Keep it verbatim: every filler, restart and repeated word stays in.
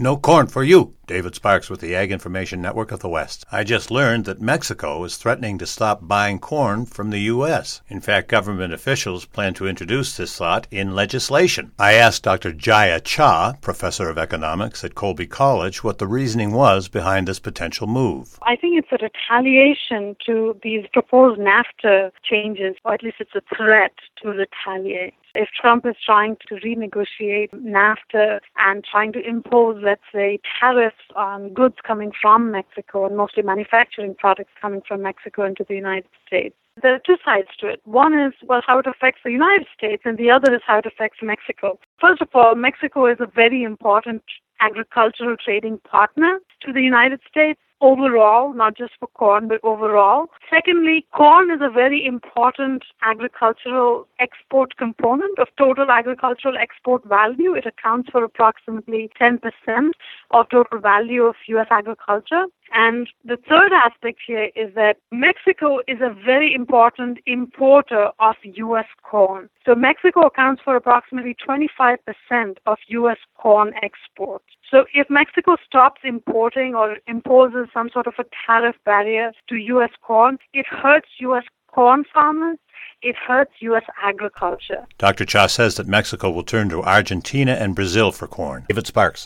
No corn for you. David Sparks with the Ag Information Network of the West. I just learned that Mexico is threatening to stop buying corn from the U S. In fact, government officials plan to introduce this thought in legislation. I asked Doctor Jaya Cha, professor of economics at Colby College, what the reasoning was behind this potential move. I think it's a retaliation to these proposed NAFTA changes, or at least it's a threat to retaliate. If Trump is trying to renegotiate NAFTA and trying to impose, let's say, tariffs on goods coming from Mexico, and mostly manufacturing products coming from Mexico into the United States, there are two sides to it. One is, well, how it affects the United States, and the other is how it affects Mexico. First of all, Mexico is a very important agricultural trading partner to the United States overall, not just for corn, but overall. Secondly, corn is a very important agricultural export component of total agricultural export value. It accounts for approximately ten percent of total value of U S agriculture. And the third aspect here is that Mexico is a very important importer of U S corn. So Mexico accounts for approximately twenty-five percent of U S corn exports. So if Mexico stops importing or imposes some sort of a tariff barrier to U S corn, it hurts U S corn farmers. It hurts U S agriculture. Doctor Cha says that Mexico will turn to Argentina and Brazil for corn. David Sparks.